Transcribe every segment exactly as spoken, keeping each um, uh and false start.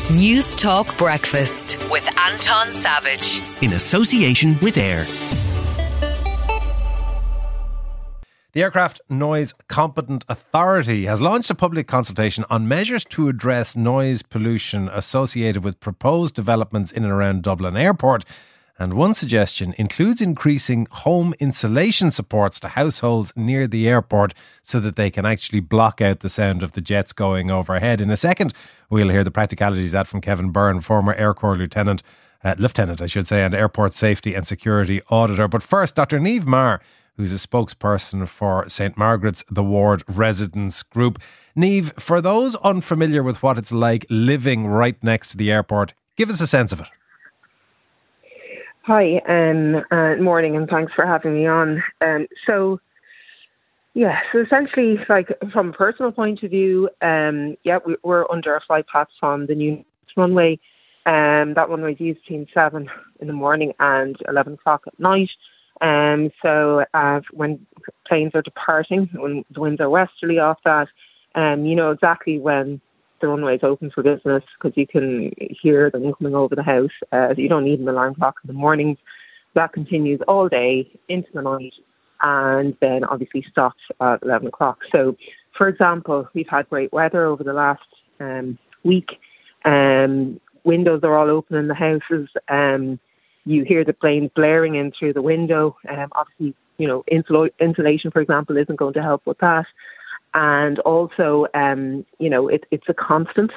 News Talk Breakfast with Anton Savage. In association with AIR. The Aircraft Noise Competent Authority has launched a public consultation on measures to address noise pollution associated with proposed developments in and around Dublin Airport. And one suggestion includes increasing home insulation supports to households near the airport so that they can actually block out the sound of the jets going overhead. In a second, we'll hear the practicalities of that from Kevin Byrne, former Air Corps Lieutenant, uh, Lieutenant, I should say, and Airport Safety and Security Auditor. But first, Doctor Niamh Maher, who's a spokesperson for Saint Margaret's The Ward Residence Group. Niamh, for those unfamiliar with what it's like living right next to the airport, give us a sense of it. Hi, um, uh, morning, and thanks for having me on. Um, so, yeah, so essentially, like from a personal point of view, um, yeah, we, we're under a flight path from the new runway. Um, that runway is used between seven in the morning and eleven o'clock at night. Um, so uh, when planes are departing, when the winds are westerly off that, um, you know exactly when the runway is open for business because you can hear them coming over the house. Uh, you don't need an alarm clock in the mornings. That continues all day into the night and then obviously stops at eleven o'clock. So, for example, we've had great weather over the last um, week. Um, windows are all open in the houses. Um, you hear the planes blaring in through the window. Um, obviously, you know, insul- insulation, for example, isn't going to help with that. And also, um, you know, it, it's a constant.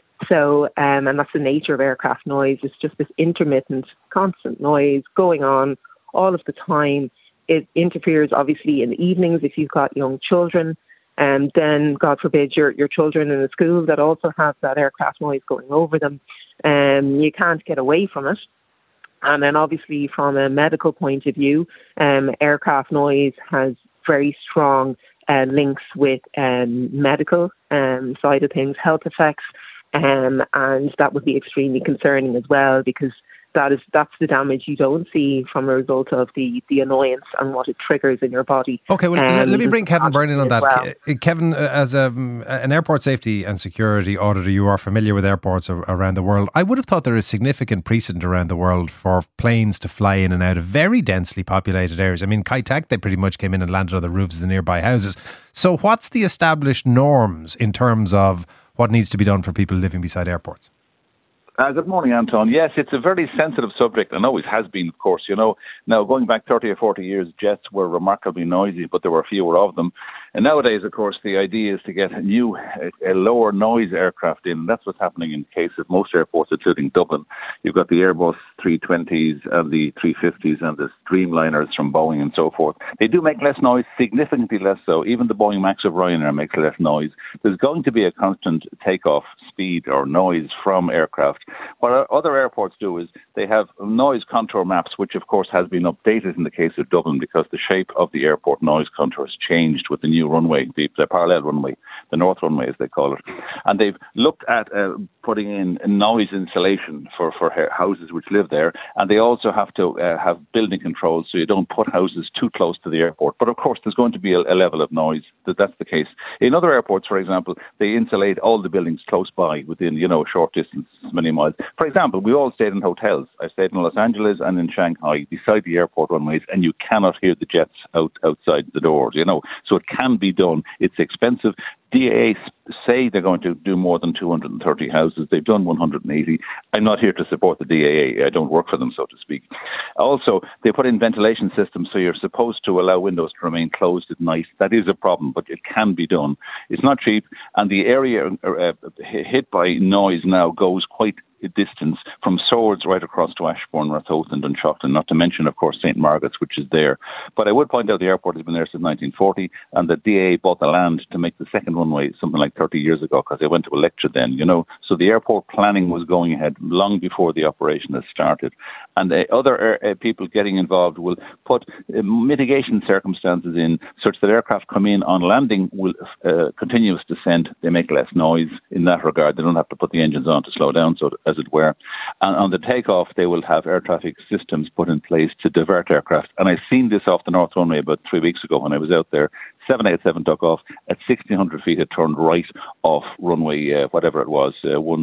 So, um, and that's the nature of aircraft noise. It's just this intermittent, constant noise going on all of the time. It interferes, obviously, in the evenings if you've got young children. And then, God forbid, your, your children in a school that also have that aircraft noise going over them. Um, you can't get away from it. And then, obviously, from a medical point of view, um, aircraft noise has very strong Uh, links with um, medical um, side of things, health effects, um, and that would be extremely concerning as well because that is that's the damage you don't see from a result of the, the annoyance and what it triggers in your body. Okay, well, um, let me bring Kevin Byrne in on that. Well. Kevin, as a, an airport safety and security auditor, you are familiar with airports around the world. I would have thought there is significant precedent around the world for planes to fly in and out of very densely populated areas. I mean, Kai Tak, they pretty much came in and landed on the roofs of the nearby houses. So what's the established norms in terms of what needs to be done for people living beside airports? Uh, good morning, Anton. Yes, it's a very sensitive subject and always has been, of course. You know, now going back thirty or forty years, jets were remarkably noisy, but there were fewer of them. And nowadays, of course, the idea is to get a new, a, a lower noise aircraft in. That's what's happening in the case of most airports, including Dublin. You've got the Airbus three twenties and the three fifties and the Streamliners from Boeing and so forth. They do make less noise, significantly less so. Even the Boeing Max of Ryanair makes less noise. There's going to be a constant takeoff speed or noise from aircraft. What other airports do is they have noise contour maps, which of course has been updated in the case of Dublin because the shape of the airport noise contour has changed with the new runway, the, the parallel runway, the north runway as they call it. And they've looked at uh, putting in noise insulation for, for houses which live there. And they also have to uh, have building controls so you don't put houses too close to the airport. But of course, there's going to be a, a level of noise that that's the case. In other airports, for example, they insulate all the buildings close by within, you know, a short distance, many miles. For example, we all stayed in hotels. I stayed in Los Angeles and in Shanghai beside the airport runways, and you cannot hear the jets out outside the doors, you know. So it can be done. It's expensive. D A A say they're going to do more than two hundred thirty houses. They've done one hundred eighty. I'm not here to support the D A A. I don't work for them, so to speak. Also, they put in ventilation systems, so you're supposed to allow windows to remain closed at night. That is a problem, but it can be done. It's not cheap, and the area uh, hit by noise now goes quite a distance from Swords right across to Ashbourne, Rathout and Dunshaughlin, not to mention, of course, Saint Margaret's, which is there. But I would point out the airport has been there since nineteen forty, and the D A A bought the land to make the second runway something like thirty years ago because they went to a lecture then, you know. So the airport planning was going ahead long before the operation has started. And uh, other uh, people getting involved will put uh, mitigation circumstances in such that aircraft come in on landing will uh, continuous descent. They make less noise in that regard. They don't have to put the engines on to slow down, so as it were. And on the takeoff, they will have air traffic systems put in place to divert aircraft. And I've seen this off the North Runway about three weeks ago when I was out there. seven eighty-seven took off at sixteen hundred feet. It turned right off runway, uh, whatever it was, uh, one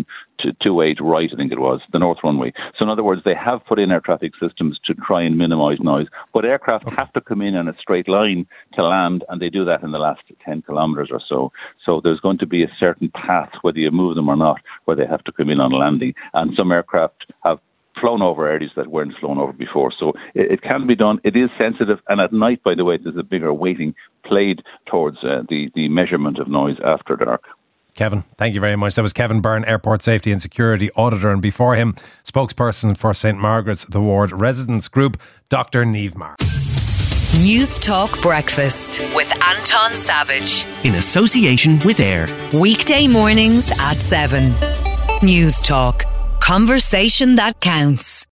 two eight right, I think it was, the north runway. So in other words, they have put in air traffic systems to try and minimise noise, but aircraft okay. have to come in in a straight line to land, and they do that in the last ten kilometres or so. So there's going to be a certain path, whether you move them or not, where they have to come in on landing. And some aircraft have flown over areas that weren't flown over before. So it, it can be done. It is sensitive. And at night, by the way, there's a bigger weighting played towards uh, the, the measurement of noise after dark. Kevin, thank you very much. That was Kevin Byrne, Airport Safety and Security Auditor. And before him, spokesperson for Saint Margaret's The Ward Residents Group, Doctor Niamh Maher. News Talk Breakfast with Anton Savage. In association with AIR. Weekday mornings at seven. News Talk. Conversation that counts.